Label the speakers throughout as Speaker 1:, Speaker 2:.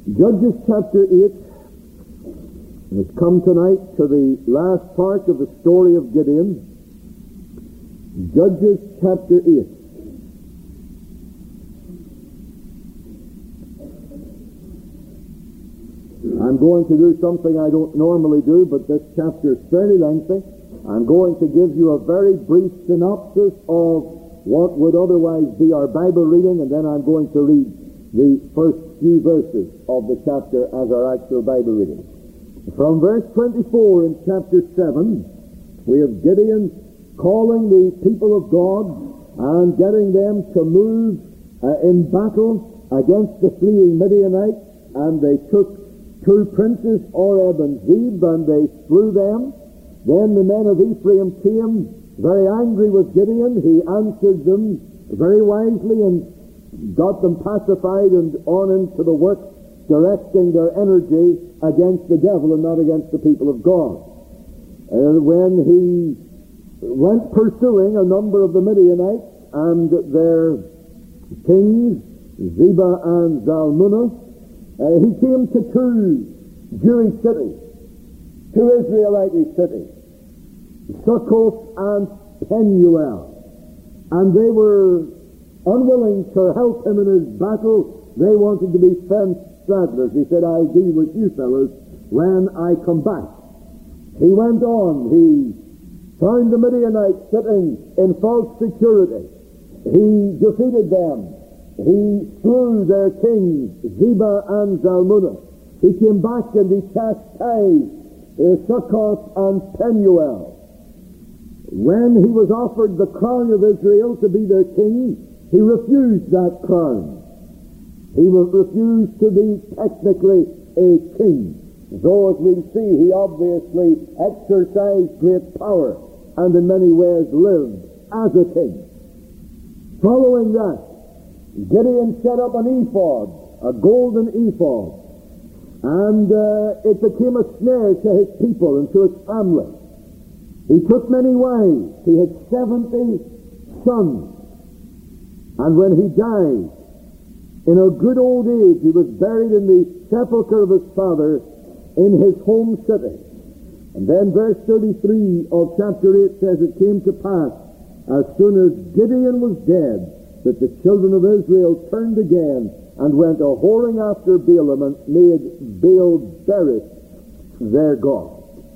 Speaker 1: Judges chapter 8. We've come tonight to the last part of the story of Gideon. Judges chapter 8. I'm going to do something I don't normally do, but this chapter is fairly lengthy. I'm going to give you a very brief synopsis of what would otherwise be our Bible reading, and then I'm going to read the first few verses of the chapter as our actual Bible reading. From verse 24 in chapter 7, we have Gideon calling the people of God and getting them to move in battle against the fleeing Midianites, and they took two princes, Oreb and Zeb, and they slew them. Then the men of Ephraim came very angry with Gideon. He answered them very wisely and got them pacified and on into the work, directing their energy against the devil and not against the people of God. When he went pursuing a number of the Midianites and their kings, Zebah and Zalmunna, he came to two Jewish cities, two Israelite cities, Succoth and Penuel, and they were unwilling to help him in his battle. They wanted to be fence stragglers. He said, I'll deal with you fellows when I come back. He went on. He found the Midianites sitting in false security. He defeated them. He slew their kings, Zebah and Zalmunna. He came back and he chastised Succoth and Penuel. When he was offered the crown of Israel to be their king, he refused that crown. He refused to be technically a king. Though, as we'll see, he obviously exercised great power and in many ways lived as a king. Following that, Gideon set up an ephod, a golden ephod, and it became a snare to his people and to his family. He took many wives. He had 70 sons. And when he died, in a good old age, he was buried in the sepulchre of his father in his home city. And then verse 33 of chapter 8 says, it came to pass, as soon as Gideon was dead, that the children of Israel turned again and went a-whoring after Balaam and made Baal-berith their god.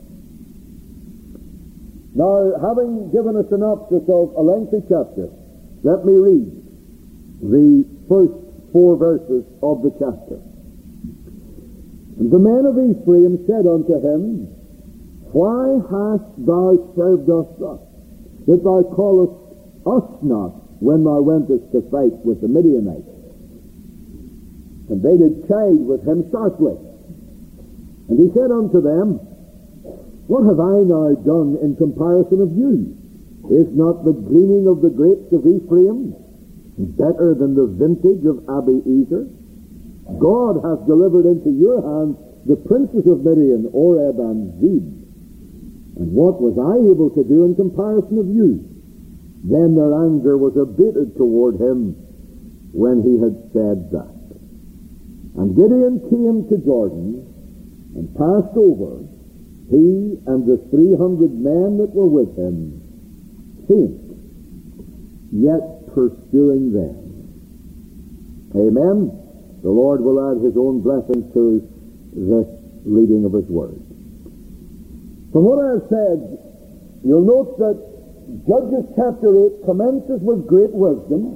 Speaker 1: Now, having given a synopsis of a lengthy chapter, let me read the first 4 verses of the chapter. And the men of Ephraim said unto him, Why hast thou served us thus, that thou callest us not when thou wentest to fight with the Midianites? And they did chide with him sharply. And he said unto them, What have I now done in comparison of you? Is not the gleaning of the grapes of Ephraim better than the vintage of Abiezer? God hath delivered into your hand the princes of Midian, Oreb and Zeb. And what was I able to do in comparison of you? Then their anger was abated toward him when he had said that. And Gideon came to Jordan and passed over, he and the 300 men that were with him, faint, yet pursuing them. Amen. The Lord will add his own blessing to this reading of his word. From what I have said, you'll note that Judges chapter 8 commences with great wisdom.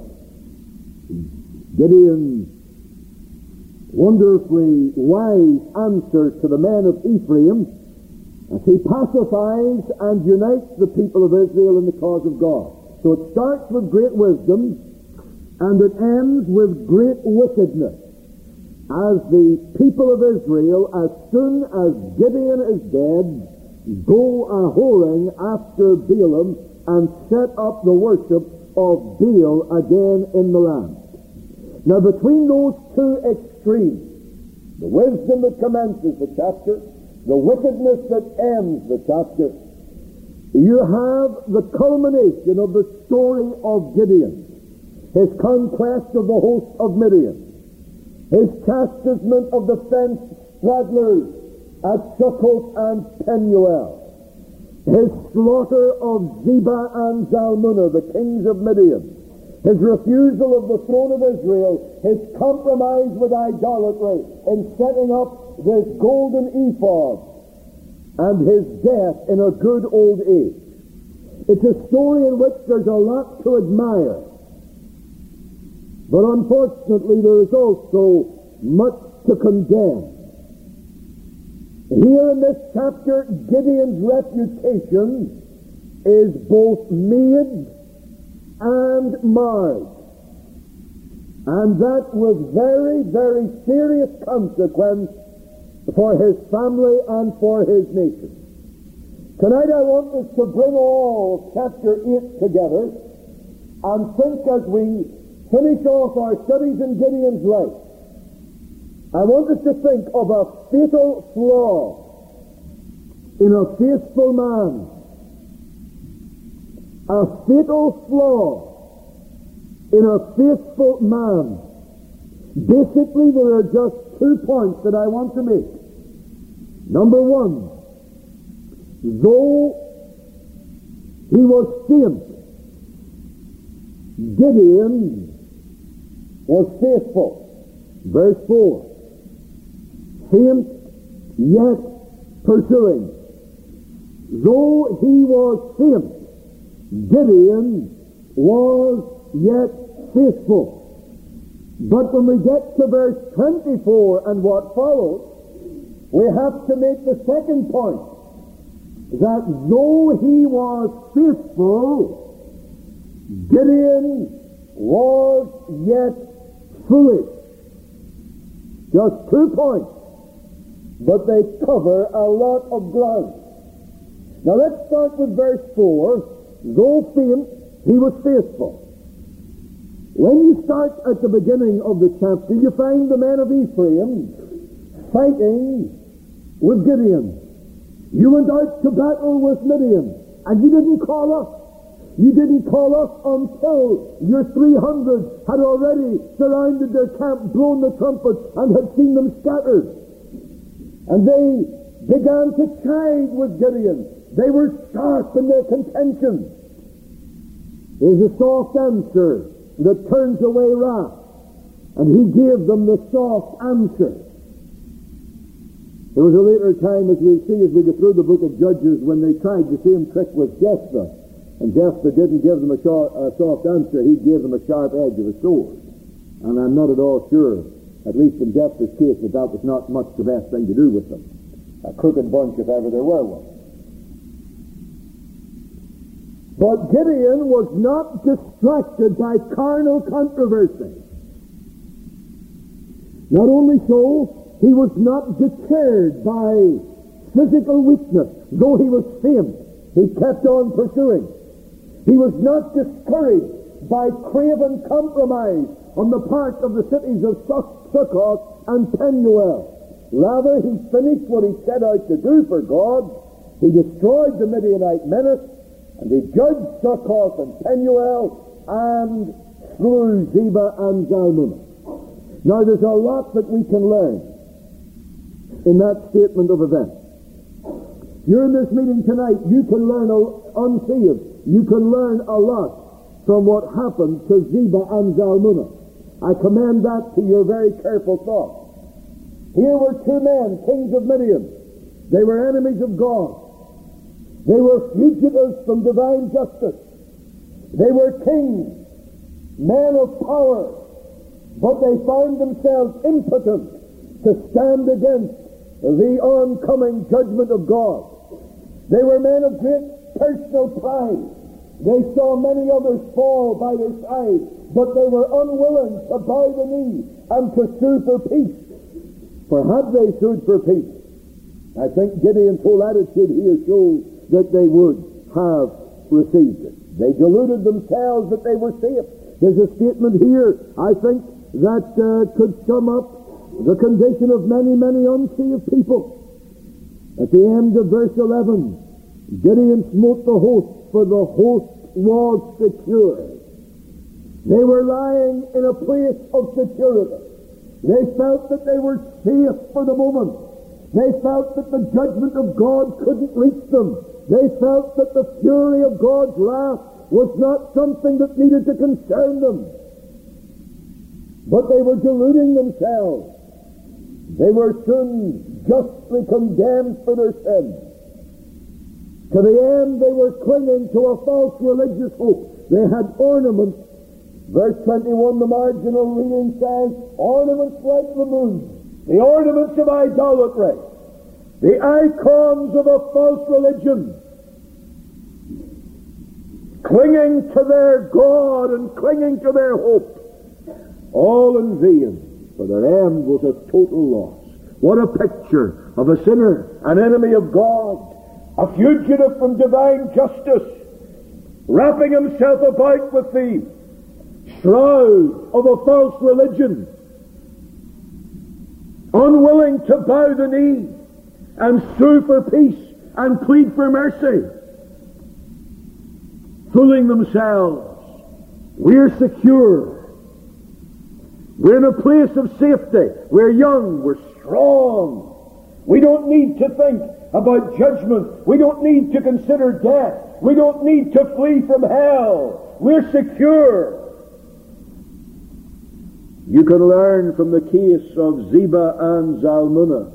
Speaker 1: Gideon's wonderfully wise answer to the men of Ephraim as he pacifies and unites the people of Israel in the cause of God. So it starts with great wisdom and it ends with great wickedness. As the people of Israel, as soon as Gideon is dead, go a-whoring after Balaam and set up the worship of Baal again in the land. Now between those two extremes, the wisdom that commences the chapter, the wickedness that ends the chapter, you have the culmination of the story of Gideon, his conquest of the host of Midian. his chastisement of the fenced stragglers at Succoth and Penuel, his slaughter of Zebah and Zalmunna, the kings of Midian, his refusal of the throne of Israel, his compromise with idolatry in setting up this golden ephod, and his death in a good old age. It's a story in which there's a lot to admire. But unfortunately, there is also much to condemn. Here in this chapter, Gideon's reputation is both made and marred. And that was very, very serious consequence for his family and for his nation. Tonight I want us to bring all of chapter 8 together and think as we finish off our studies in Gideon's life. I want us to think of a fatal flaw in a faithful man. A fatal flaw in a faithful man. Basically, there are just 2 points that I want to make. Number 1, though he was faint, Gideon was faithful. Verse 4, faint yet pursuing. Though he was faint, Gideon was yet faithful. But when we get to verse 24 and what follows, we have to make the second point, that though he was faithful, Gideon was yet foolish. Just 2 points, but they cover a lot of ground. Now let's start with verse 4. Though faint, he was faithful. When you start at the beginning of the chapter, you find the men of Ephraim fighting with Gideon. You went out to battle with Midian, and you didn't call us. You didn't call us until your 300 had already surrounded their camp, blown the trumpets, and had seen them scattered. And they began to chide with Gideon. They were sharp in their contention. There's a soft answer that turns away wrath, and he gave them the soft answer. There was a later time, as we'll see as we go through the book of Judges, when they tried the same trick with Jephthah, and Jephthah didn't give them a soft answer, he gave them a sharp edge of a sword. And I'm not at all sure, at least in Jephthah's case, that was not much the best thing to do with them. A crooked bunch, if ever there were one. But Gideon was not distracted by carnal controversy. Not only so, he was not deterred by physical weakness. Though he was faint, he kept on pursuing. He was not discouraged by craven compromise on the part of the cities of Succoth and Penuel. Rather, he finished what he set out to do for God. He destroyed the Midianite menace, and he judged Succoth and Penuel, and slew Zebah and Zalmunna. Now, there's a lot that we can learn in that statement of events. You're in this meeting tonight, you can learn unsaved. You can learn a lot from what happened to Zebah and Zalmunna. I commend that to your very careful thought. Here were 2 men, kings of Midian. They were enemies of God. They were fugitives from divine justice. They were kings, men of power, but they found themselves impotent to stand against the oncoming judgment of God. They were men of great personal pride. They saw many others fall by their side, but they were unwilling to bow the knee and to sue for peace. For had they sued for peace, I think Gideon's whole attitude here shows that they would have received it. They deluded themselves that they were safe. There's a statement here, I think, that could sum up the condition of many, many unsaved people. At the end of verse 11, Gideon smote the host, for the host was secure. They were lying in a place of security. They felt that they were safe for the moment. They felt that the judgment of God couldn't reach them. They felt that the fury of God's wrath was not something that needed to concern them. But they were deluding themselves. They were soon justly condemned for their sins. To the end, they were clinging to a false religious hope. They had ornaments. Verse 21, the marginal reading says, ornaments like the moon, the ornaments of idolatry, the icons of a false religion, clinging to their God and clinging to their hope, all in vain, for their end was a total loss. What a picture of a sinner, an enemy of God, a fugitive from divine justice, wrapping himself about with the shroud of a false religion, unwilling to bow the knee and sue for peace and plead for mercy, fooling themselves. We're secure. We're in a place of safety. We're young. We're strong. We don't need to think about judgment. We don't need to consider death. We don't need to flee from hell. We're secure. You can learn from the case of Ziba and Zalmunna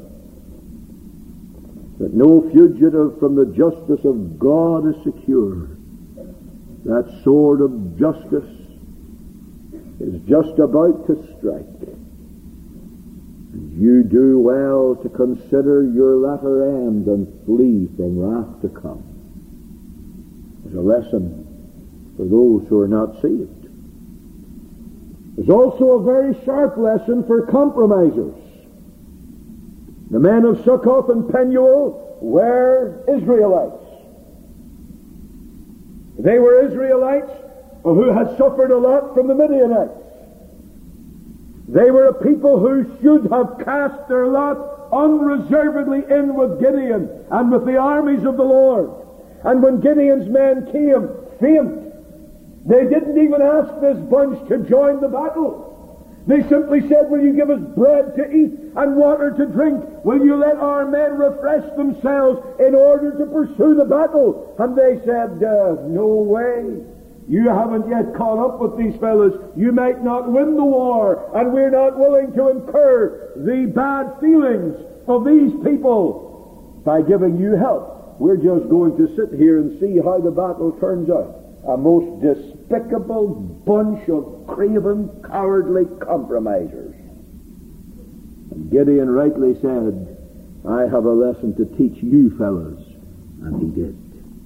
Speaker 1: that no fugitive from the justice of God is secure. That sword of justice is just about to strike. And you do well to consider your latter end and flee from wrath to come. There's a lesson for those who are not saved. There's also a very sharp lesson for compromisers. The men of Succoth and Penuel were Israelites. They were Israelites who had suffered a lot from the Midianites. They were a people who should have cast their lot unreservedly in with Gideon and with the armies of the Lord. And when Gideon's men came, faint, they didn't even ask this bunch to join the battle. They simply said, will you give us bread to eat and water to drink? Will you let our men refresh themselves in order to pursue the battle? And they said, no way. You haven't yet caught up with these fellows. You might not win the war, and we're not willing to incur the bad feelings of these people by giving you help. We're just going to sit here and see how the battle turns out. A most despicable bunch of craven, cowardly compromisers. And Gideon rightly said, I have a lesson to teach you fellows. And he did.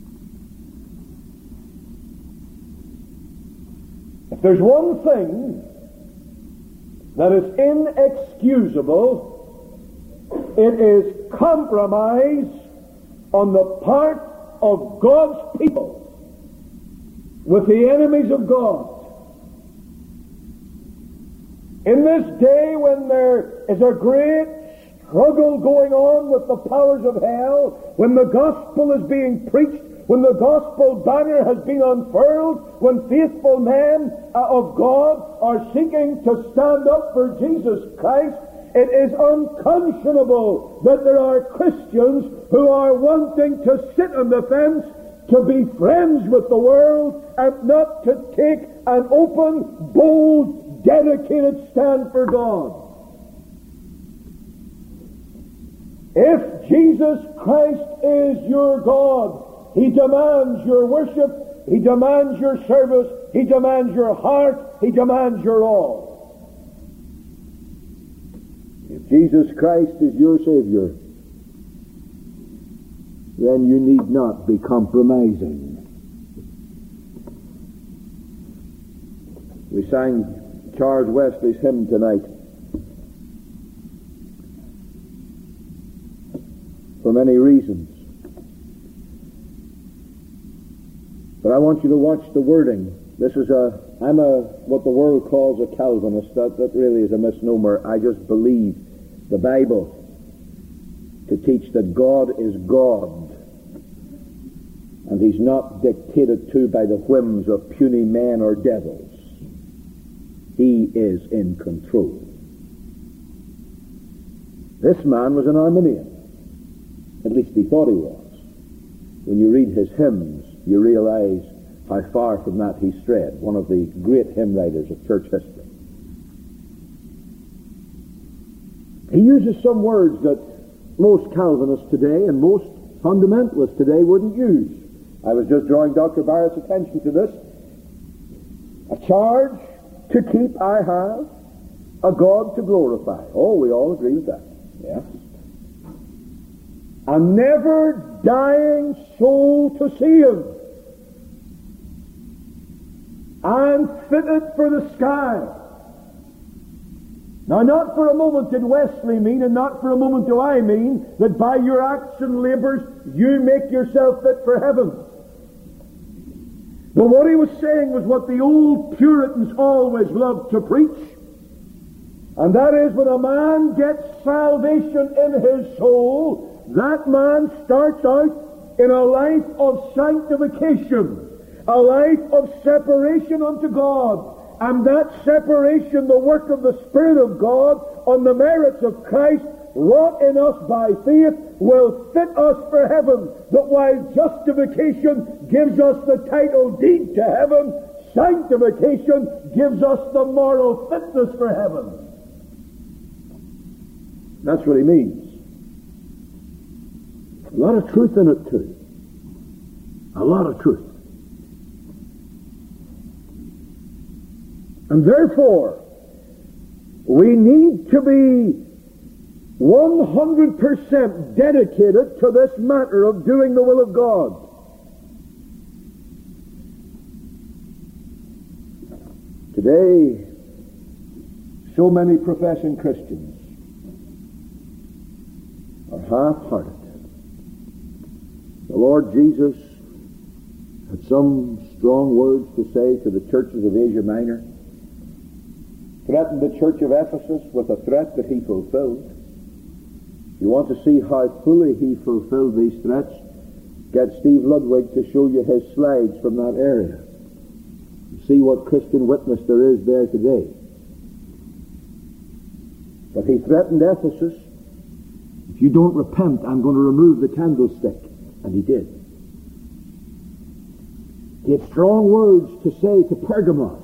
Speaker 1: If there's one thing that is inexcusable, it is compromise on the part of God's people with the enemies of God. In this day when there is a great struggle going on with the powers of hell, when the gospel is being preached, when the gospel banner has been unfurled, when faithful men of God are seeking to stand up for Jesus Christ, it is unconscionable that there are Christians who are wanting to sit on the fence, to be friends with the world, and not to take an open, bold, dedicated stand for God. If Jesus Christ is your God, He demands your worship, He demands your service, He demands your heart, He demands your all. If Jesus Christ is your Savior, then you need not be compromising. We sang Charles Wesley's hymn tonight. For many reasons. But I want you to watch the wording. I'm what the world calls a Calvinist. That really is a misnomer. I just believe the Bible to teach that God is God. And He's not dictated to by the whims of puny men or devils. He is in control. This man was an Arminian. At least he thought he was. When you read his hymns, you realize how far from that he strayed. One of the great hymn writers of church history. He uses some words that most Calvinists today and most fundamentalists today wouldn't use. I was just drawing Dr. Barrett's attention to this. A charge to keep I have, a God to glorify. Oh, we all agree with that. Yes. A never dying soul to save. I'm fitted for the sky. Now, not for a moment did Wesley mean, and not for a moment do I mean, that by your acts and labors you make yourself fit for heaven. But what he was saying was what the old Puritans always loved to preach, and that is, when a man gets salvation in his soul, that man starts out in a life of sanctification, a life of separation unto God. And that separation, the work of the Spirit of God on the merits of Christ, wrought in us by faith, will fit us for heaven. That while justification gives us the title deed to heaven, sanctification gives us the moral fitness for heaven. That's what he means. A lot of truth in it too. A lot of truth. And therefore, we need to be 100% dedicated to this matter of doing the will of God. Today, so many professing Christians are half-hearted. The Lord Jesus had some strong words to say to the churches of Asia Minor. Threatened the church of Ephesus with a threat that he fulfilled. You want to see how fully he fulfilled these threats? Get Steve Ludwig to show you his slides from that area. See what Christian witness there is there today. But he threatened Ephesus, if you don't repent, I'm going to remove the candlestick. And he did. He had strong words to say to Pergamos,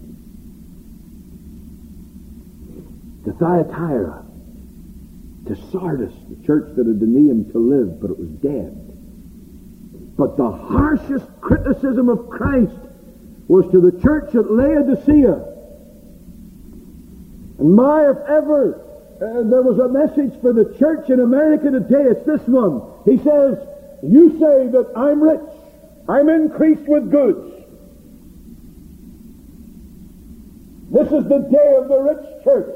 Speaker 1: to Thyatira, to Sardis, the church that had the name to live, but it was dead. But the harshest criticism of Christ was to the church at Laodicea. And if ever there was a message for the church in America today, it's this one. He says, you say that I'm rich, I'm increased with goods. This is the day of the rich church.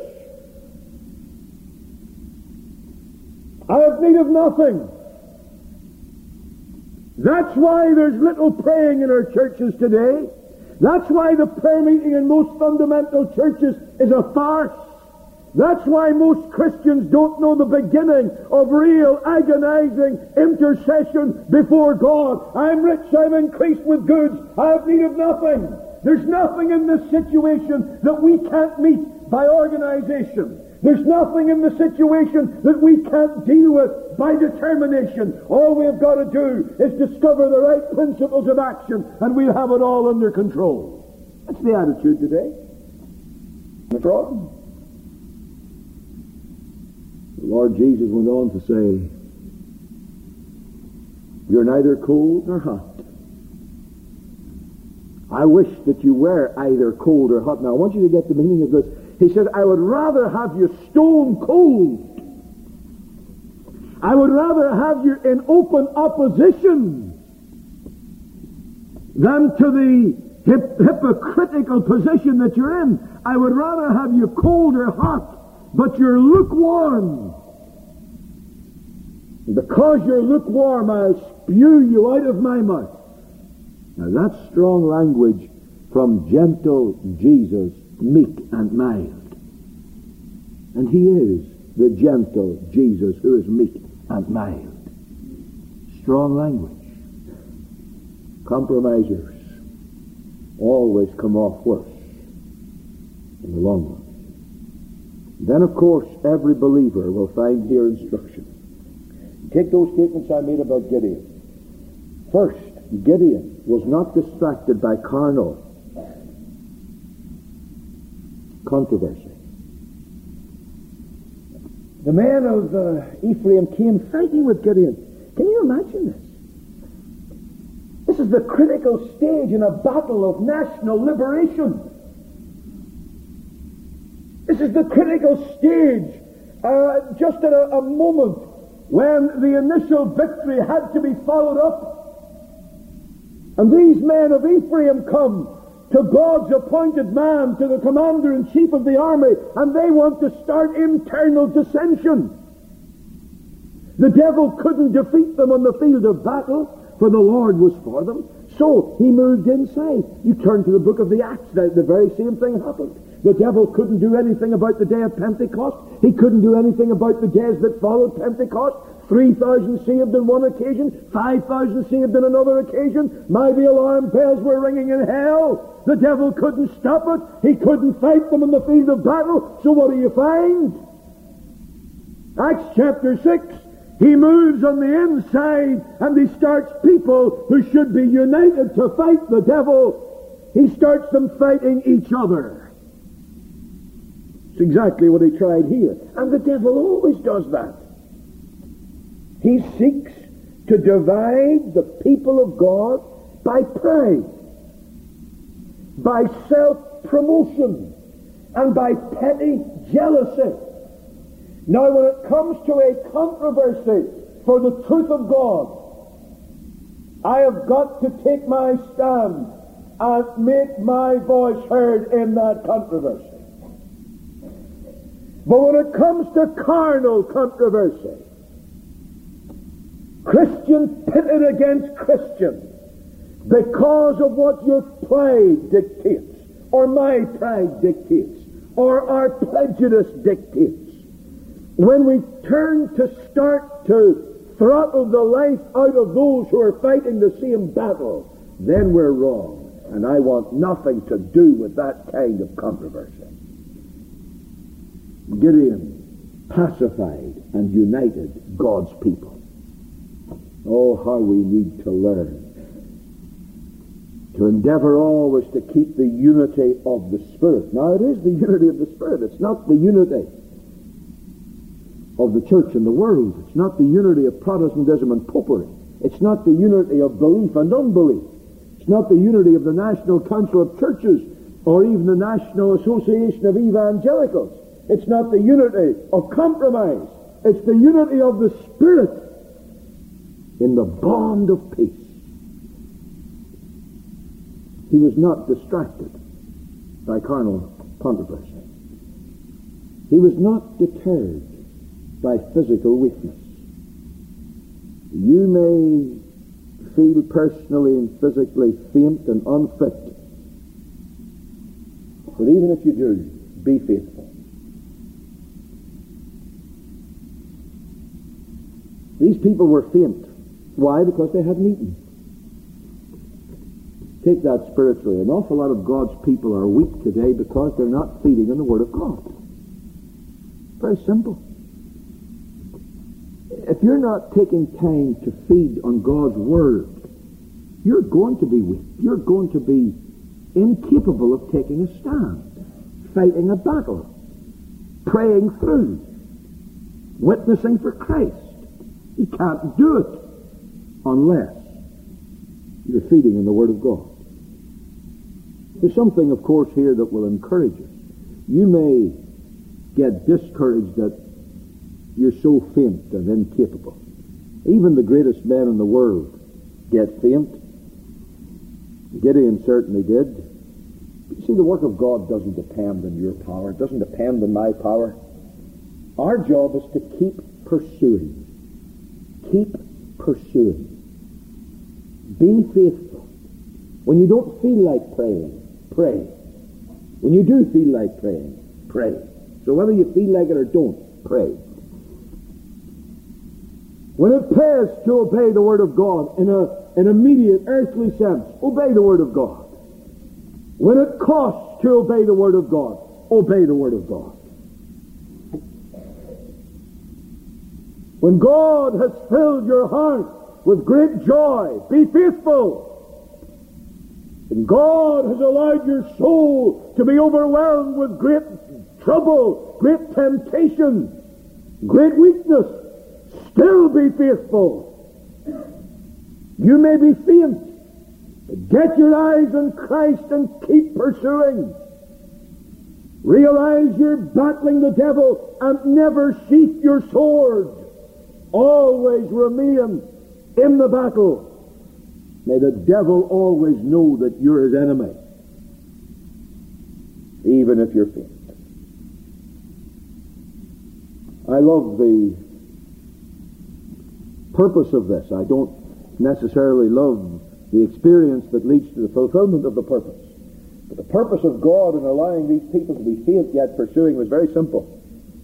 Speaker 1: I have need of nothing. That's why there's little praying in our churches today. That's why the prayer meeting in most fundamental churches is a farce. That's why most Christians don't know the beginning of real agonizing intercession before God. I'm rich, I'm increased with goods, I have need of nothing. There's nothing in this situation that we can't meet by organization. There's nothing in the situation that we can't deal with by determination. All we've got to do is discover the right principles of action, and we'll have it all under control. That's the attitude today. What's wrong? The Lord Jesus went on to say, you're neither cold nor hot. I wish that you were either cold or hot. Now, I want you to get the meaning of this. He said, I would rather have you stone cold. I would rather have you in open opposition than to the hypocritical position that you're in. I would rather have you cold or hot, but you're lukewarm. Because you're lukewarm, I'll spew you out of my mouth. Now that's strong language from gentle Jesus, meek and mild. And he is the gentle Jesus who is meek and mild. Strong language. Compromisers always come off worse in the long run. Then, of course, every believer will find here instruction. Take those statements I made about Gideon. First, Gideon was not distracted by carnal controversy. The men of Ephraim came fighting with Gideon. Can you imagine this? This is the critical stage in a battle of national liberation. This is the critical stage, just at a moment when the initial victory had to be followed up. And these men of Ephraim come to God's appointed man, to the commander-in-chief of the army, and they want to start internal dissension. The devil couldn't defeat them on the field of battle, for the Lord was for them. So he moved inside. You turn to the book of the Acts, the very same thing happened. The devil couldn't do anything about the day of Pentecost. He couldn't do anything about the days that followed Pentecost. 3,000 saved on one occasion, 5,000 saved on another occasion. Mighty alarm bells were ringing in hell. The devil couldn't stop it. He couldn't fight them in the field of battle. So what do you find? Acts chapter 6. He moves on the inside and he starts people who should be united to fight the devil. He starts them fighting each other. It's exactly what he tried here. And the devil always does that. He seeks to divide the people of God by pride, by self-promotion, and by petty jealousy. Now, when it comes to a controversy for the truth of God, I have got to take my stand and make my voice heard in that controversy. But when it comes to carnal controversy, Christian pitted against Christian, because of what your pride dictates, or my pride dictates, or our prejudice dictates, when we turn to start to throttle the life out of those who are fighting the same battle, then we're wrong. And I want nothing to do with that kind of controversy. Gideon pacified and united God's people. Oh, how we need to learn to endeavor always to keep the unity of the Spirit. Now, it is the unity of the Spirit. It's not the unity of the church and the world. It's not the unity of Protestantism and popery. It's not the unity of belief and unbelief. It's not the unity of the National Council of Churches or even the National Association of Evangelicals. It's not the unity of compromise. It's the unity of the Spirit in the bond of peace. He was not distracted by carnal controversy. He was not deterred by physical weakness. You may feel personally and physically faint and unfit, but even if you do, be faithful. These people were faint. Why? Because they hadn't eaten. Take that spiritually. An awful lot of God's people are weak today because they're not feeding on the Word of God. Very simple. If you're not taking time to feed on God's Word, you're going to be weak. You're going to be incapable of taking a stand, fighting a battle, praying through, witnessing for Christ. You can't do it unless you're feeding on the Word of God. There's something, of course, here that will encourage us. You may get discouraged that you're so faint and incapable. Even the greatest men in the world get faint. Gideon certainly did. You see, the work of God doesn't depend on your power. It doesn't depend on my power. Our job is to keep pursuing. Keep pursuing. Be faithful. When you don't feel like praying, pray. When you do feel like praying, pray. So whether you feel like it or don't, pray. When it pays to obey the Word of God in an immediate earthly sense, obey the Word of God. When it costs to obey the Word of God, obey the Word of God. When God has filled your heart with great joy, be faithful. When God has allowed your soul to be overwhelmed with great trouble, great temptation, great weakness, still be faithful. You may be faint, but get your eyes on Christ and keep pursuing. Realize you're battling the devil and never sheath your sword. Always remain in the battle. May the devil always know that you're his enemy, even if you're faint. I love the purpose of this. I don't necessarily love the experience that leads to the fulfillment of the purpose. But the purpose of God in allowing these people to be faint yet pursuing was very simple.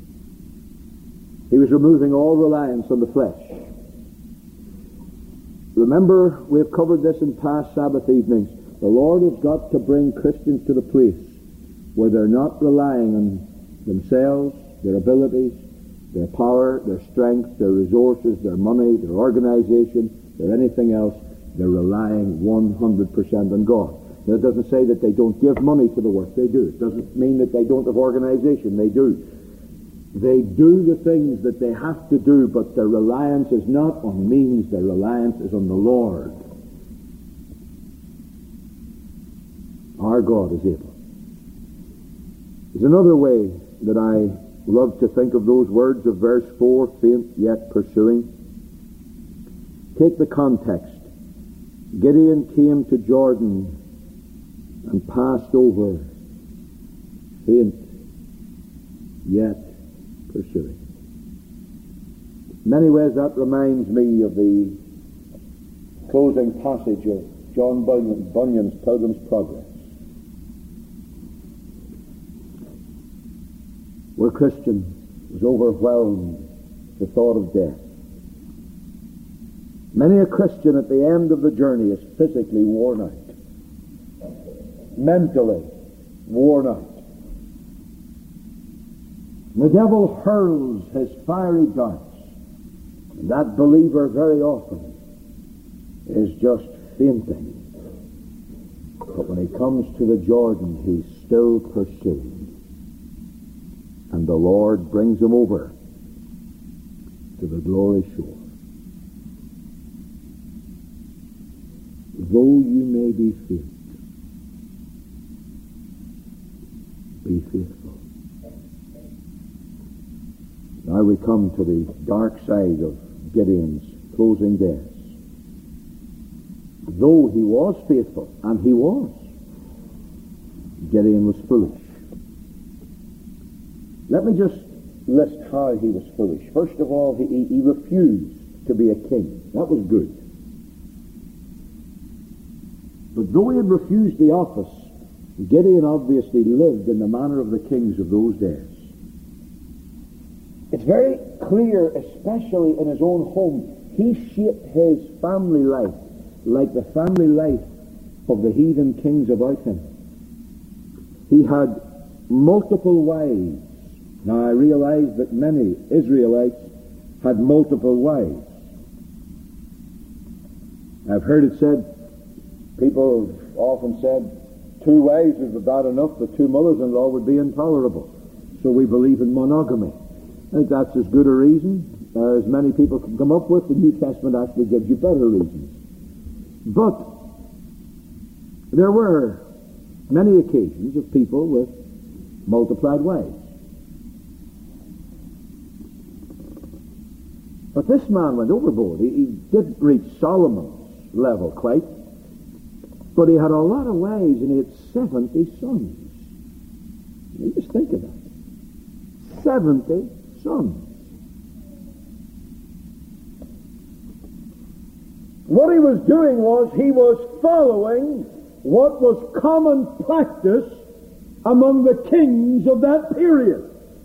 Speaker 1: He was removing all reliance on the flesh. Remember, we have covered this in past Sabbath evenings. The Lord has got to bring Christians to the place where they're not relying on themselves, their abilities, their power, their strength, their resources, their money, their organization, or anything else. They're relying 100% on God. Now, it doesn't say that they don't give money to the work. They do. It doesn't mean that they don't have organization. They do. They do the things that they have to do, but their reliance is not on means. Their reliance is on the Lord. Our God is able. There's another way that I love to think of those words of verse 4, faint yet pursuing. Take the context. Gideon came to Jordan and passed over, faint yet pursuing. In many ways that reminds me of the closing passage of John Bunyan's Pilgrim's Progress, where Christian was overwhelmed with the thought of death. Many a Christian at the end of the journey is physically worn out, mentally worn out. The devil hurls his fiery darts, and that believer very often is just fainting. But when he comes to the Jordan, he's still pursuing. And the Lord brings him over to the glory shore. Though you may be faint, be faithful. Now we come to the dark side of Gideon's closing days. Though he was faithful, and he was, Gideon was foolish. Let me just list how he was foolish. First of all, he refused to be a king. That was good. But though he had refused the office, Gideon obviously lived in the manner of the kings of those days. It's very clear, especially in his own home, he shaped his family life like the family life of the heathen kings about him. He had multiple wives. Now I realize that many Israelites had multiple wives. I've heard it said, people have often said, 2 wives is bad enough, but 2 mothers-in-law would be intolerable. So we believe in monogamy. I think that's as good a reason as many people can come up with. The New Testament actually gives you better reasons. But there were many occasions of people with multiplied wives. But this man went overboard. He didn't reach Solomon's level quite, but he had a lot of wives and he had 70 sons. You just think of that. 70 sons. What he was doing was he was following what was common practice among the kings of that period.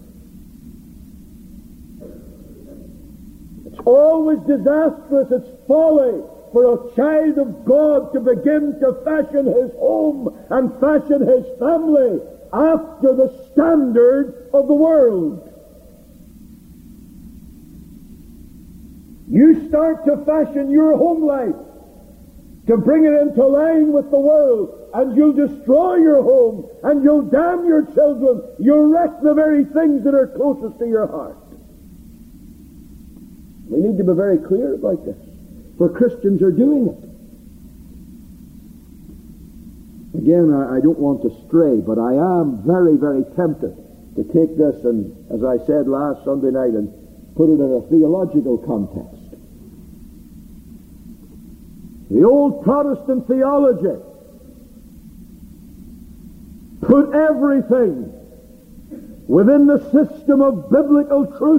Speaker 1: It's always disastrous, it's folly for a child of God to begin to fashion his home and fashion his family after the standard of the world. You start to fashion your home life to bring it into line with the world, and you'll destroy your home, and you'll damn your children. You'll wreck the very things that are closest to your heart. We need to be very clear about this, for Christians are doing it. Again, I don't want to stray, but I am very, very tempted to take this and, as I said last Sunday night, and put it in a theological context. The old Protestant theology put everything within the system of biblical truth.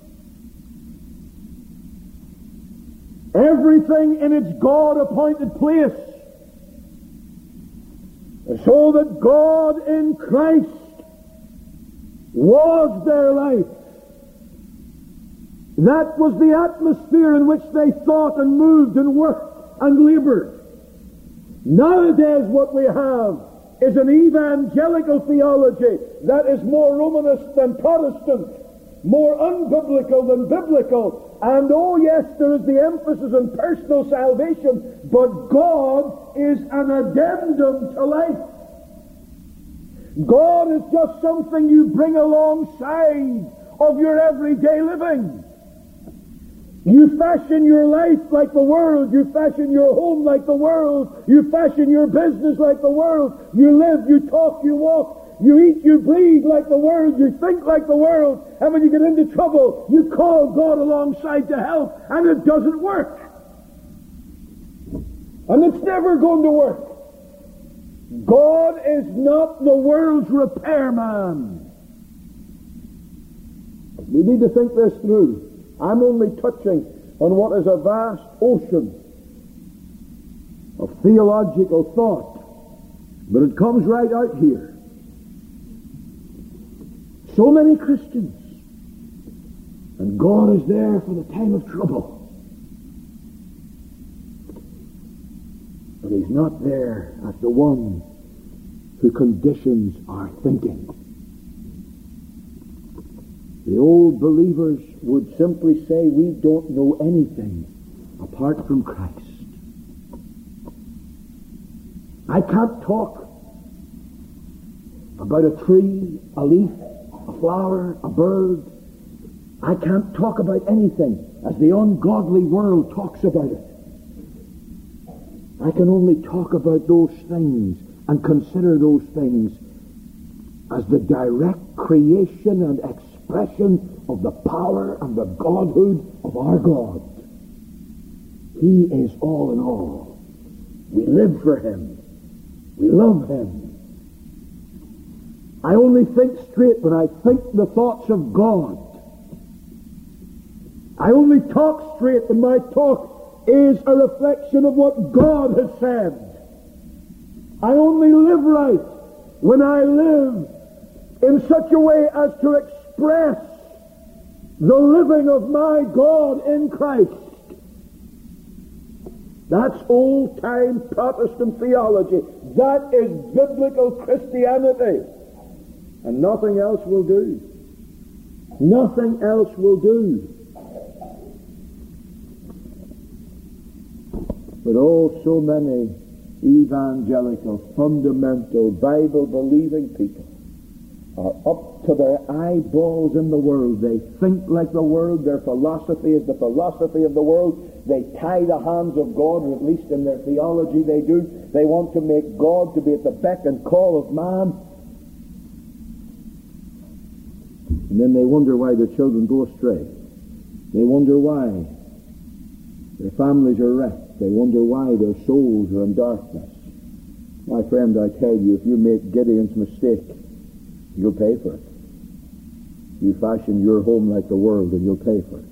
Speaker 1: Everything in its God-appointed place. So that God in Christ was their life. That was the atmosphere in which they thought and moved and worked and labored. Nowadays what we have is an evangelical theology that is more Romanist than Protestant, more unbiblical than biblical, and oh yes, there is the emphasis on personal salvation, but God is an addendum to life. God is just something you bring alongside of your everyday living. You fashion your life like the world. You fashion your home like the world. You fashion your business like the world. You live, you talk, you walk. You eat, you breathe like the world. You think like the world. And when you get into trouble, you call God alongside to help. And it doesn't work. And it's never going to work. God is not the world's repairman. We need to think this through. I'm only touching on what is a vast ocean of theological thought, but it comes right out here. So many Christians, and God is there for the time of trouble, but He's not there as the one who conditions our thinking. The old believers would simply say, we don't know anything apart from Christ. I can't talk about a tree, a leaf, a flower, a bird. I can't talk about anything as the ungodly world talks about it. I can only talk about those things and consider those things as the direct creation and expression of the power and the Godhood of our God. He is all in all. We live for Him. We love Him. I only think straight when I think the thoughts of God. I only talk straight when my talk is a reflection of what God has said. I only live right when I live in such a way as to express the living of my God in Christ. That's old-time Protestant theology. That is biblical Christianity. And nothing else will do. Nothing else will do. But oh, so many evangelical, fundamental, Bible-believing people are up to their eyeballs in the world. They think like the world. Their philosophy is the philosophy of the world. They tie the hands of God, or at least in their theology they do. They want to make God to be at the beck and call of man. And then they wonder why their children go astray. They wonder why their families are wrecked. They wonder why their souls are in darkness. My friend, I tell you, if you make Gideon's mistake, you'll pay for it. You fashion your home like the world, and you'll pay for it.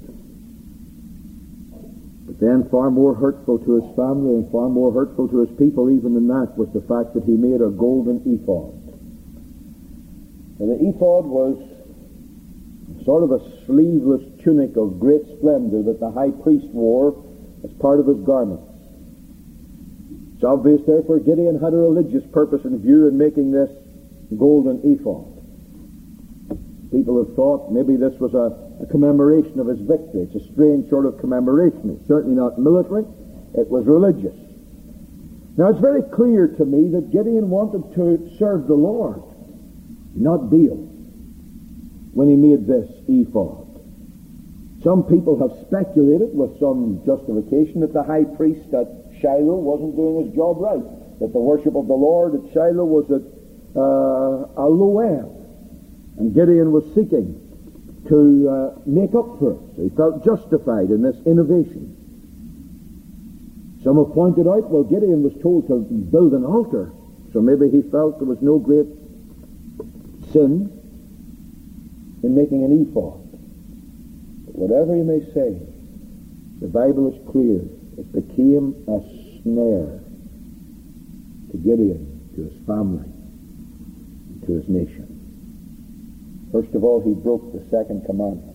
Speaker 1: But then far more hurtful to his family and far more hurtful to his people even than that was the fact that he made a golden ephod. And the ephod was sort of a sleeveless tunic of great splendor that the high priest wore as part of his garments. It's obvious, therefore, Gideon had a religious purpose in view in making this golden ephod. People have thought maybe this was a a commemoration of his victory. It's a strange sort of commemoration. It's certainly not military. It was religious. Now, it's very clear to me that Gideon wanted to serve the Lord, not Baal, when he made this ephod. Some people have speculated with some justification that the high priest at Shiloh wasn't doing his job right, that the worship of the Lord at Shiloh was at a low end, and Gideon was seeking to make up for it. So he felt justified in this innovation. Some have pointed out, well, Gideon was told to build an altar, so maybe he felt there was no great sin in making an ephod. But whatever you may say, the Bible is clear. It became a snare to Gideon, to his family, to his nation. First of all, he broke the second commandment.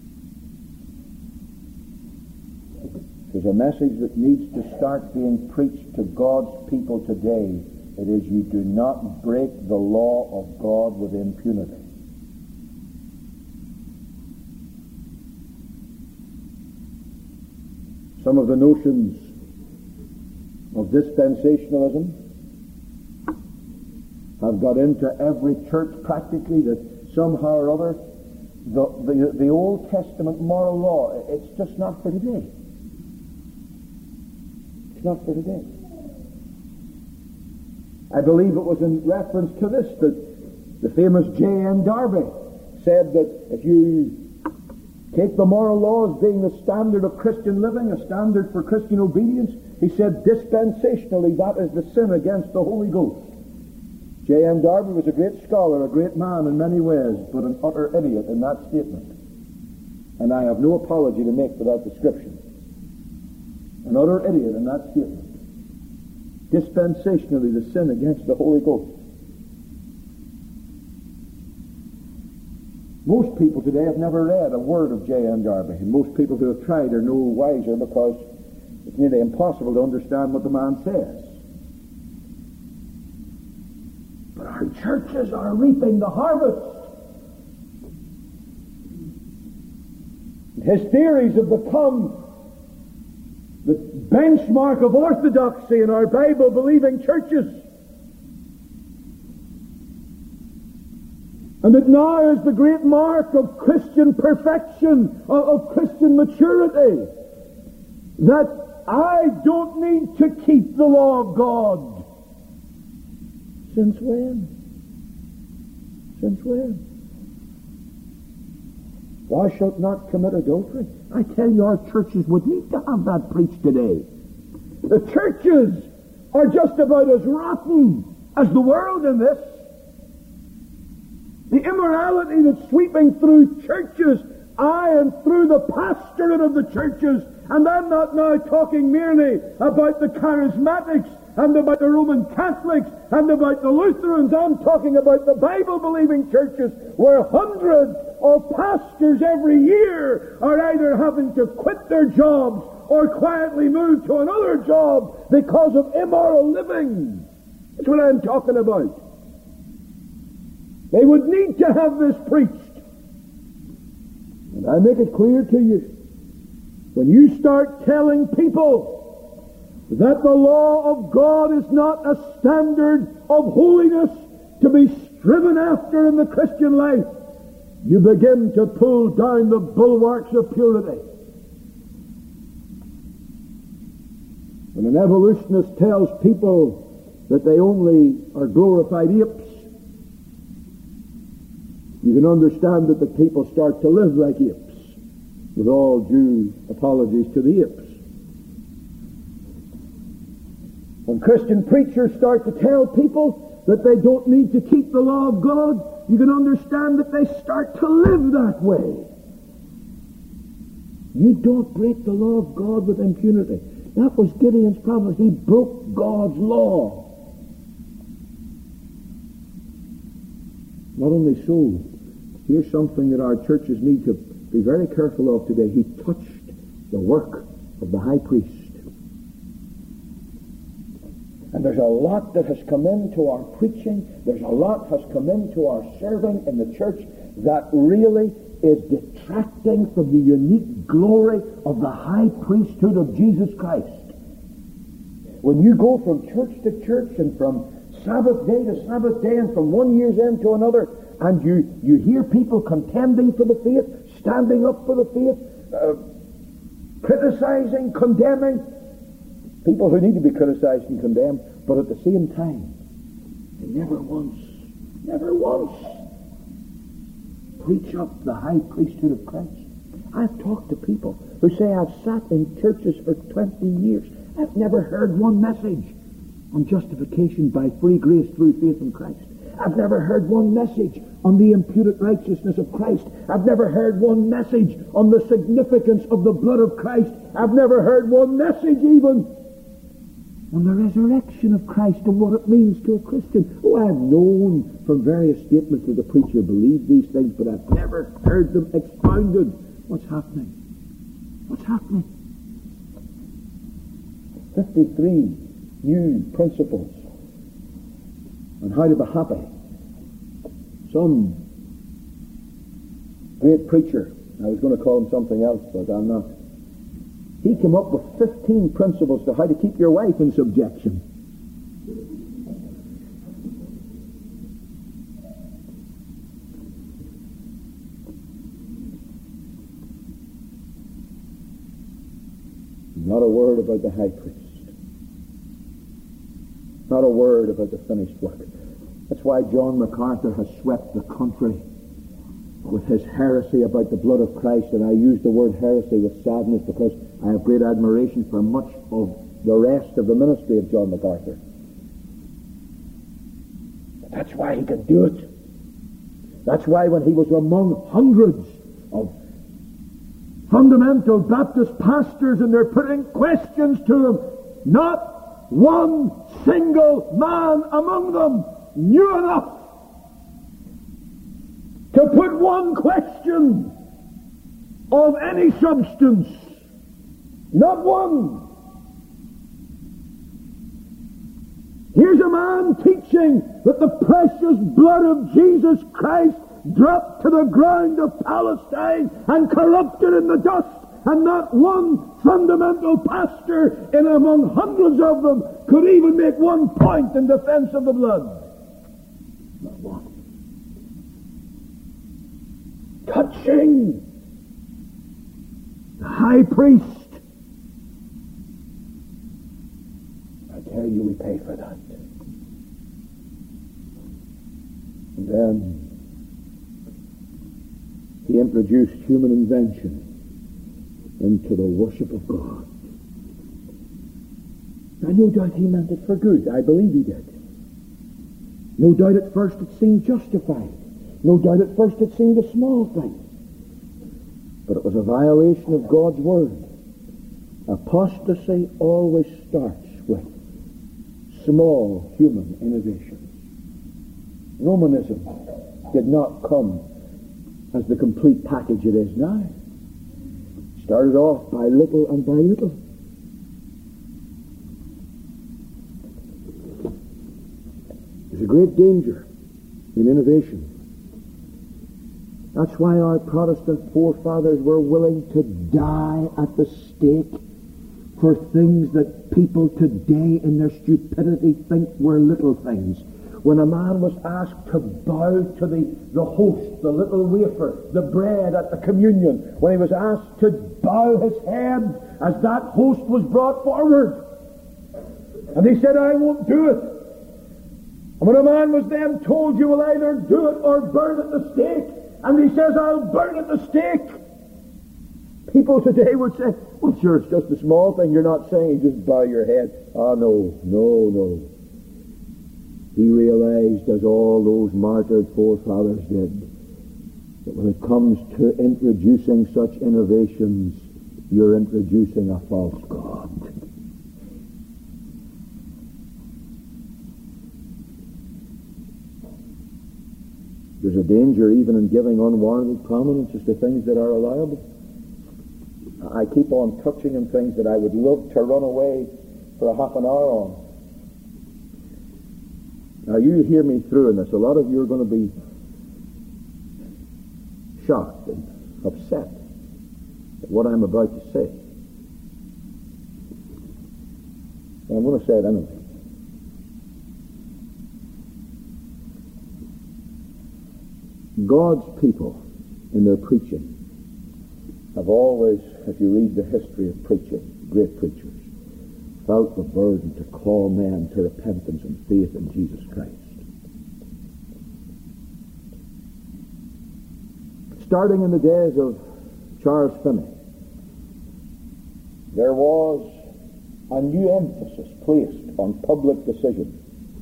Speaker 1: There's a message that needs to start being preached to God's people today. It is, you do not break the law of God with impunity. Some of the notions of dispensationalism have got into every church practically, that somehow or other the Old Testament moral law, it's just not for today. It's not for today. I believe it was in reference to this that the famous J.N. Darby said that if you take the moral law as being the standard of Christian living, a standard for Christian obedience, he said dispensationally that is the sin against the Holy Ghost. J.N. Darby was a great scholar, a great man in many ways, but an utter idiot in that statement. And I have no apology to make for that description. An utter idiot in that statement. Dispensationally the sin against the Holy Ghost. Most people today have never read a word of J.N. Darby, and most people who have tried are no wiser, because it's nearly impossible to understand what the man says. But our churches are reaping the harvest. His theories have become the benchmark of orthodoxy in our Bible-believing churches. And that now is the great mark of Christian perfection, of Christian maturity, that I don't need to keep the law of God. Since when? Since when? Thou shalt not commit adultery. I tell you, our churches would need to have that preached today. The churches are just about as rotten as the world in this. The immorality that's sweeping through churches, and through the pastorate of the churches, and I'm not now talking merely about the charismatics and about the Roman Catholics and about the Lutherans. I'm talking about the Bible-believing churches, where hundreds of pastors every year are either having to quit their jobs or quietly move to another job because of immoral living. That's what I'm talking about. They would need to have this preached. And I make it clear to you, when you start telling people that the law of God is not a standard of holiness to be striven after in the Christian life, you begin to pull down the bulwarks of purity. When an evolutionist tells people that they only are glorified apes, you can understand that the people start to live like apes, with all due apologies to the apes. When Christian preachers start to tell people that they don't need to keep the law of God, you can understand that they start to live that way. You don't break the law of God with impunity. That was Gideon's problem. He broke God's law. Not only so, here's something that our churches need to be very careful of today. He touched the work of the high priest. And there's a lot that has come into our preaching, there's a lot has come into our serving in the church that really is detracting from the unique glory of the high priesthood of Jesus Christ. When you go from church to church and from Sabbath day to Sabbath day and from one year's end to another, and you hear people contending for the faith, standing up for the faith, criticizing, condemning, people who need to be criticized and condemned, but at the same time, they never once preach up the high priesthood of Christ. I've talked to people who say, I've sat in churches for 20 years. I've never heard one message on justification by free grace through faith in Christ. I've never heard one message on the imputed righteousness of Christ. I've never heard one message on the significance of the blood of Christ. I've never heard one message even on the resurrection of Christ and what it means to a Christian. Oh, I've known from various statements that the preacher believed these things, but I've never heard them expounded. What's happening? What's happening? 53 new principles on how to be happy. Some great preacher, I was going to call him something else, but I'm not. He came up with 15 principles to how to keep your wife in subjection. Not a word about the high priest. Not a word about the finished work. That's why John MacArthur has swept the country with his heresy about the blood of Christ, and I use the word heresy with sadness because I have great admiration for much of the rest of the ministry of John MacArthur. That's why he could do it. That's why when he was among hundreds of fundamental Baptist pastors and they're putting questions to him, not one single man among them knew enough to put one question of any substance. Not one. Here's a man teaching that the precious blood of Jesus Christ dropped to the ground of Palestine and corrupted in the dust, and not one fundamental pastor in among hundreds of them could even make one point in defense of the blood. Not one. Touching the high priest. I tell you, we pay for that. And then he introduced human invention into the worship of God. Now, no doubt he meant it for good. I believe he did. No doubt at first it seemed justified. No doubt at first it seemed a small thing. But it was a violation of God's word. Apostasy always starts with small human innovations. Romanism did not come as the complete package it is now. It started off by little and by little. There's a great danger in innovation. That's why our Protestant forefathers were willing to die at the stake for things that people today in their stupidity think were little things. When a man was asked to bow to the host, the little wafer, the bread at the communion, when he was asked to bow his head as that host was brought forward, and he said, I won't do it. And when a man was then told, you will either do it or burn at the stake, and he says, I'll burn at the stake, people today would say, well, sure, it's just a small thing. You're not saying you just bow your head. Oh, no. He realized, as all those martyred forefathers did, that when it comes to introducing such innovations, you're introducing a false God. There's a danger even in giving unwarranted prominence as to things that are allowable. I keep on touching on things that I would love to run away for a half an hour on. Now, you hear me through in this. A lot of you are going to be shocked and upset at what I'm about to say. And I'm going to say it anyway. God's people in their preaching have always, if you read the history of preaching, great preachers, felt the burden to call men to repentance and faith in Jesus Christ. Starting in the days of Charles Finney, there was a new emphasis placed on public decision.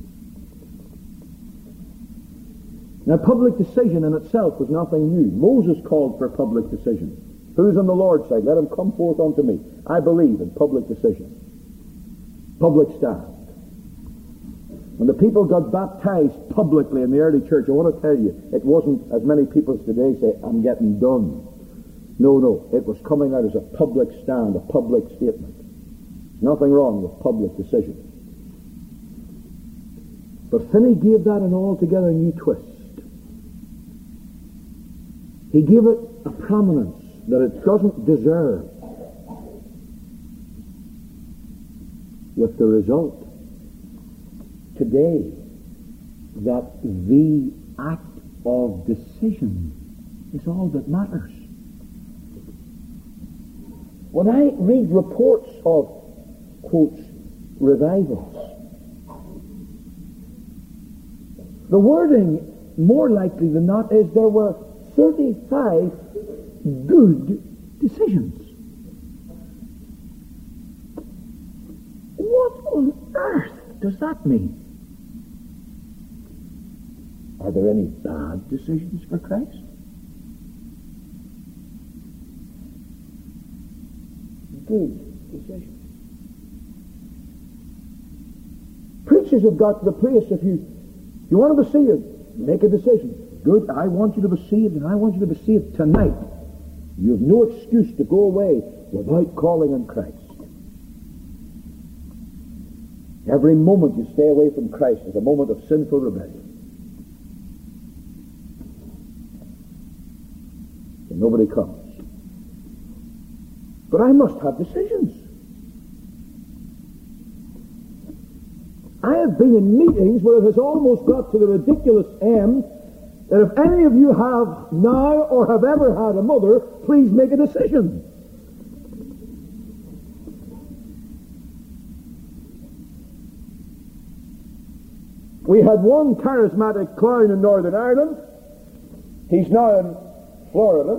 Speaker 1: Now, public decision in itself was nothing new. Moses called for public decision. Who's on the Lord's side? Let him come forth unto me. I believe in public decision. Public stand. When the people got baptized publicly in the early church, I want to tell you, it wasn't, as many people today say, I'm getting done. No. It was coming out as a public stand, a public statement. There's nothing wrong with public decision. But Finney gave that an altogether new twist. He gave it a prominence that it doesn't deserve, with the result today that the act of decision is all that matters. When I read reports of, quotes, revivals, the wording, more likely than not, is there were 35 good decisions. What on earth does that mean? Are there any bad decisions for Christ? Good decisions. Preachers have got to the place, if you want to be saved, make a decision. Good, I want you to be saved, and I want you to be saved tonight. You have no excuse to go away without calling on Christ. Every moment you stay away from Christ is a moment of sinful rebellion. And nobody comes. But I must have decisions. I have been in meetings where it has almost got to the ridiculous end that if any of you have now or have ever had a mother, please make a decision. We had one charismatic clown in Northern Ireland. He's now in Florida.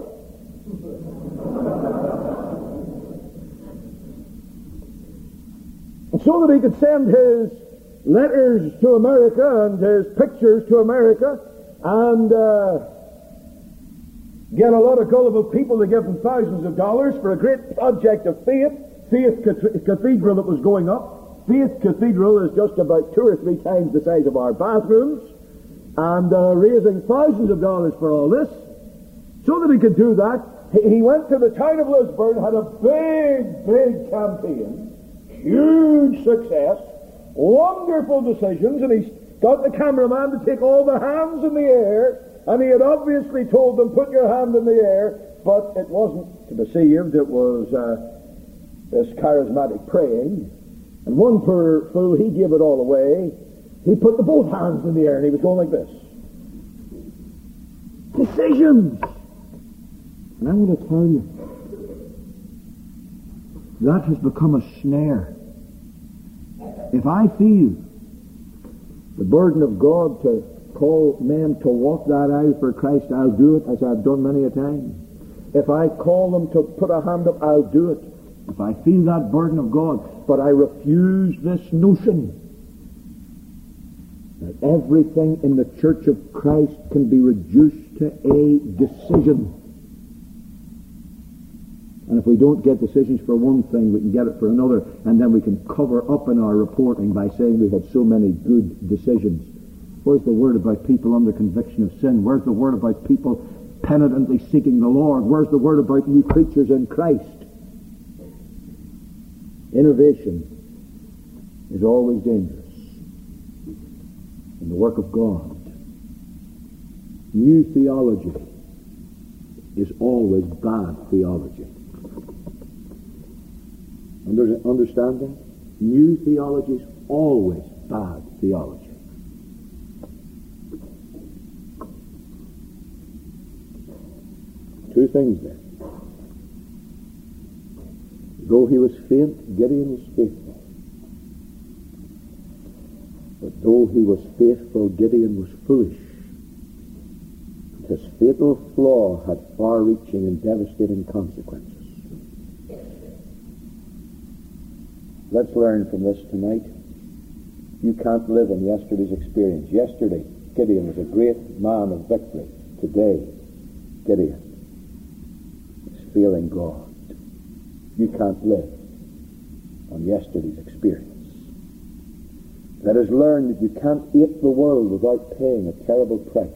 Speaker 1: And so that he could send his letters to America and his pictures to America and get a lot of gullible people to give him thousands of dollars for a great project of Faith Cathedral that was going up. Faith Cathedral is just about 2 or 3 times the size of our bathrooms, and raising thousands of dollars for all this. So that he could do that, he went to the town of Lisburn, had a big campaign, huge success, wonderful decisions, and he got the cameraman to take all the hands in the air, and he had obviously told them, put your hand in the air, but it wasn't to be saved, it was this charismatic praying. And one poor fool, he gave it all away. He put both hands in the air, and he was going like this. Decisions! And I want to tell you, that has become a snare. If I feel the burden of God to call men to walk that aisle for Christ, I'll do it, as I've done many a time. If I call them to put a hand up, I'll do it. If I feel that burden of God, but I refuse this notion that everything in the Church of Christ can be reduced to a decision. And if we don't get decisions for one thing, we can get it for another, and then we can cover up in our reporting by saying we had so many good decisions. Where's the word about people under conviction of sin? Where's the word about people penitently seeking the Lord? Where's the word about new creatures in Christ? Innovation is always dangerous in the work of God. New theology is always bad theology. Understand that? New theology is always bad theology. Two things then. Though he was faint, Gideon was faithful. But though he was faithful, Gideon was foolish. His fatal flaw had far-reaching and devastating consequences. Let's learn from this tonight. You can't live on yesterday's experience. Yesterday, Gideon was a great man of victory. Today, Gideon is failing God. You can't live on yesterday's experience. Let us learn that you can't ape the world without paying a terrible price.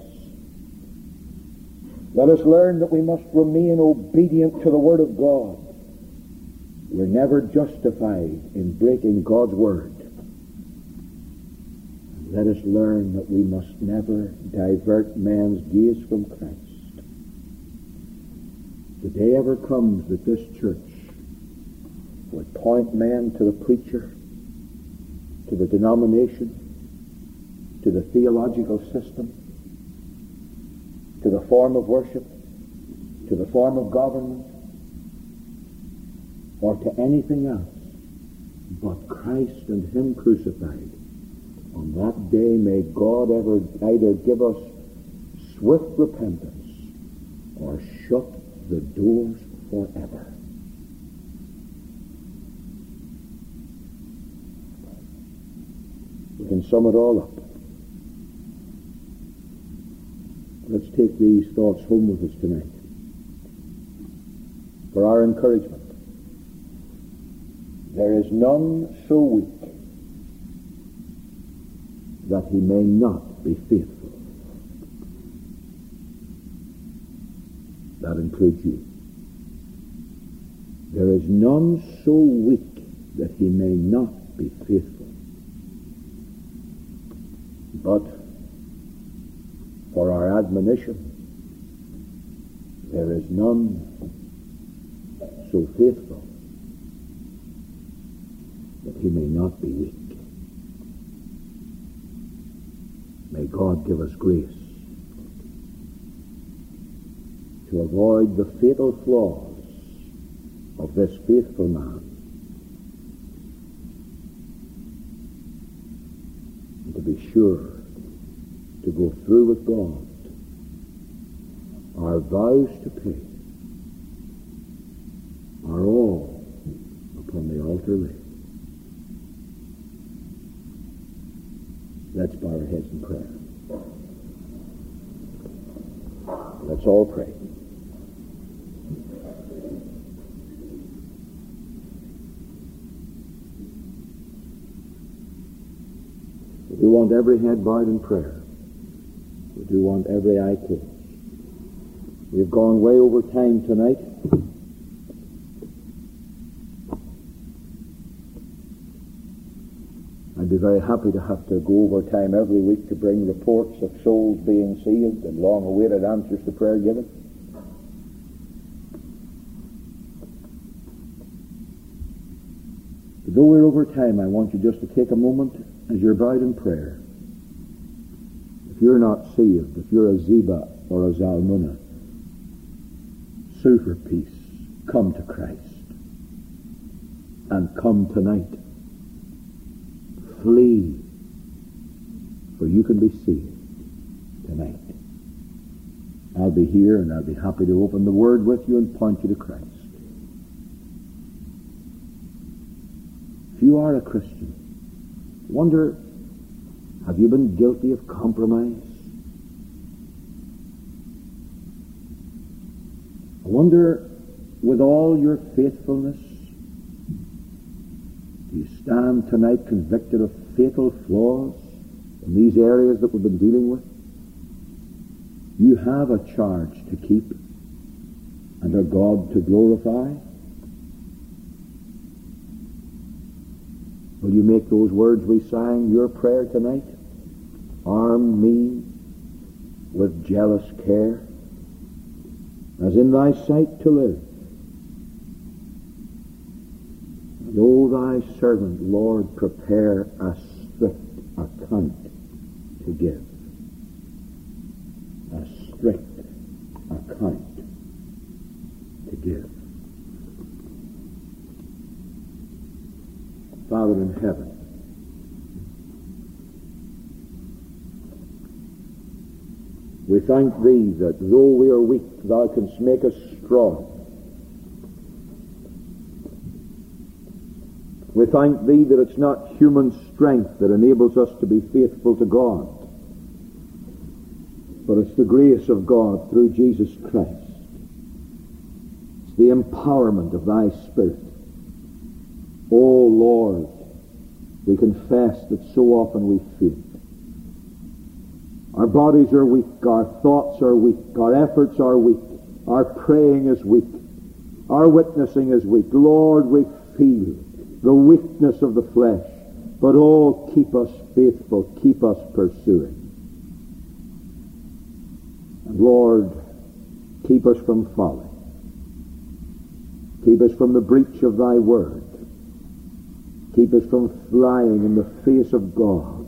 Speaker 1: Let us learn that we must remain obedient to the Word of God. We're never justified in breaking God's Word. Let us learn that we must never divert man's gaze from Christ. The day ever comes that this church would point men to the preacher, to the denomination, to the theological system, to the form of worship, to the form of government, or to anything else but Christ and Him crucified. On that day may God either give us swift repentance or shut the doors forever. We can sum it all up. Let's take these thoughts home with us tonight for our encouragement. There is none so weak that he may not be faithful. That includes you. There is none so weak that he may not be faithful. But for our admonition, there is none so faithful that he may not be weak. May God give us grace to avoid the fatal flaws of this faithful man, and to be sure to go through with God our vows to pay are all upon the altar laid. Let's bow our heads in prayer. Let's all pray. We do want every head bowed in prayer. We do want every eye closed. We've gone way over time tonight. I'd be very happy to have to go over time every week to bring reports of souls being saved and long-awaited answers to prayer given. But though we're over time, I want you just to take a moment as you're bowed in prayer. If you're not saved, if you're a Ziba or a Zalmunna, sue for peace. Come to Christ. And come tonight. Flee, for you can be saved tonight. I'll be here and I'll be happy to open the Word with you and point you to Christ. If you are a Christian, wonder, have you been guilty of compromise? I wonder, with all your faithfulness, do you stand tonight convicted of fatal flaws in these areas that we've been dealing with? You have a charge to keep and a God to glorify. Will you make those words we sang your prayer tonight? Arm me with jealous care, as in thy sight to live. And O thy servant, Lord, prepare a strict account to give. A strict account to give. Father in heaven, we thank Thee that though we are weak, Thou canst make us strong. We thank Thee that it's not human strength that enables us to be faithful to God, but it's the grace of God through Jesus Christ. It's the empowerment of Thy Spirit. Oh Lord, we confess that so often we fail. Our bodies are weak, our thoughts are weak, our efforts are weak, our praying is weak, our witnessing is weak. Lord, we feel the weakness of the flesh, but oh, keep us faithful, keep us pursuing. And Lord, keep us from folly. Keep us from the breach of Thy word. Keep us from flying in the face of God.